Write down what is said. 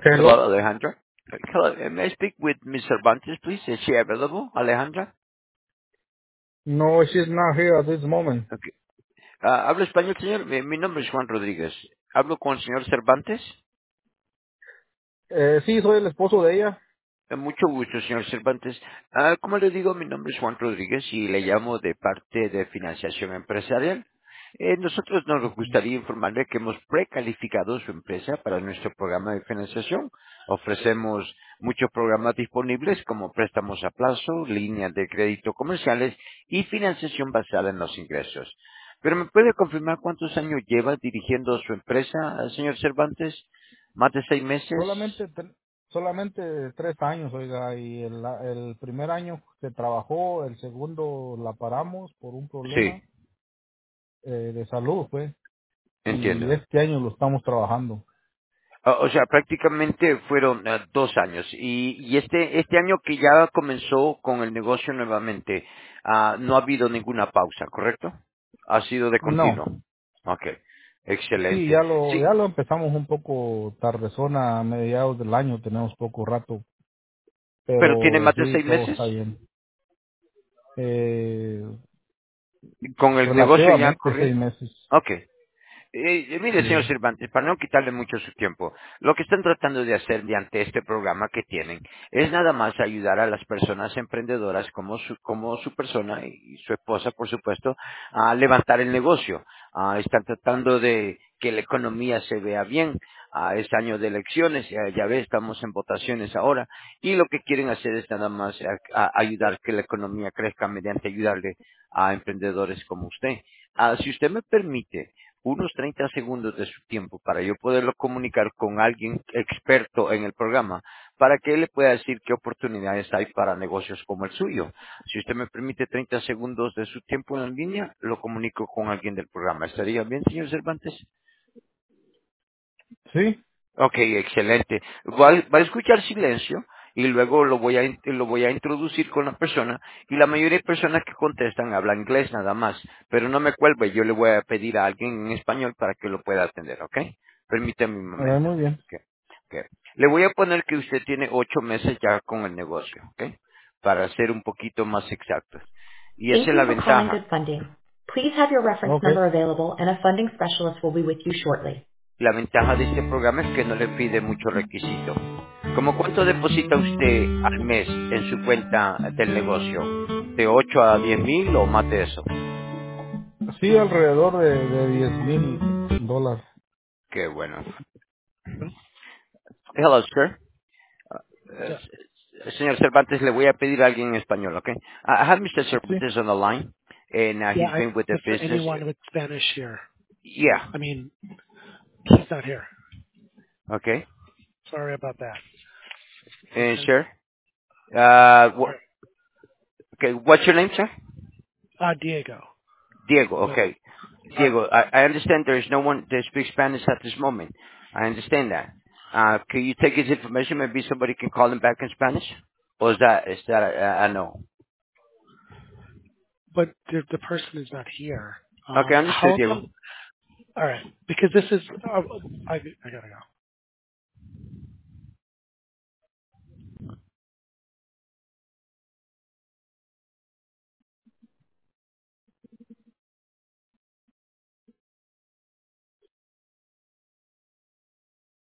Hello, Hello? Alejandra. Hello, may I speak with Ms. Cervantes, please? Is she available, Alejandra? No, she's not here at this moment. Okay. ¿Hablo español, señor? Mi nombre es Juan Rodríguez. ¿Hablo con el señor Cervantes? Sí, soy el esposo de ella. Mucho gusto, señor Cervantes. Como le digo, mi nombre es Juan Rodríguez y le llamo de parte de Financiación Empresarial. Nosotros nos gustaría informarle que hemos precalificado su empresa para nuestro programa de financiación. Ofrecemos muchos programas disponibles como préstamos a plazo, líneas de crédito comerciales y financiación basada en los ingresos. Pero ¿me puede confirmar cuántos años lleva dirigiendo su empresa, señor Cervantes? ¿Más de 6 meses? Solamente 3 años, oiga, y el primer año que trabajó, el segundo la paramos por un Sí, problema de salud, pues, y entiendo. este año lo estamos trabajando. O sea, prácticamente fueron 2 años. Y este año que ya comenzó con el negocio nuevamente, no ha habido ninguna pausa, ¿correcto? Ha sido de No, continuo. Ok, sí, excelente. Sí, ya lo empezamos un poco tardezona, a mediados del año, tenemos poco rato, pero tiene pero más de sí, seis todo meses está bien. Eh, con el negocio ya Relativamente corriendo. 6 meses, Ok. Mire, señor sí. Cervantes, para no quitarle mucho su tiempo, lo que están tratando de hacer mediante este programa que tienen es nada más ayudar a las personas emprendedoras como su persona y su esposa, por supuesto, a levantar el negocio. Están tratando de que la economía se vea bien. Es año de elecciones, ya ve, estamos en votaciones ahora, y lo que quieren hacer es nada más ayudar que la economía crezca mediante ayudarle a emprendedores como usted. Si usted me permite, unos 30 segundos de su tiempo para yo poderlo comunicar con alguien experto en el programa, para que él le pueda decir qué oportunidades hay para negocios como el suyo. Si usted me permite 30 segundos de su tiempo en línea, lo comunico con alguien del programa. ¿Estaría bien, señor Cervantes? Sí, Ok, excelente. Va a escuchar silencio y luego lo voy a introducir con la persona y la mayoría de personas que contestan hablan inglés nada más, pero no me cuelgue, yo le voy a pedir a alguien en español para que lo pueda atender, ¿ok? Permítame un momento. muy bien. Ok, ok. Le voy a poner que usted tiene 8 meses ya con el negocio, ¿ok? Para ser un poquito más exactos. Y esa Thank es you la for calling ventaja. Good Funding. Please have your reference Okay. number available and a funding specialist will be with you shortly. La ventaja de este programa es que no le pide mucho requisito. ¿Cómo cuánto deposita usted al mes en su cuenta del negocio? ¿De 8 a 10 mil o más de eso? Sí, alrededor de $10,000. Qué bueno. Hello, sir. Yeah. Señor Cervantes, le voy a pedir a alguien en español, ¿ok? I have Mr. Sí. Cervantes on the line, and Yeah, he's been with the is there business. anyone with Spanish here? Yeah, I mean, he's not here. okay. Sorry about that. And Okay. sir, All right. okay, what's your name, sir? Diego. Diego, But okay. all right. Diego, I understand there is no one that speaks Spanish at this moment. I understand that. Can you take his information? Maybe somebody can call him back in Spanish? Or is that a no? But the person is not here. Okay, understood, How Diego. come? All right. Because this is, I gotta go.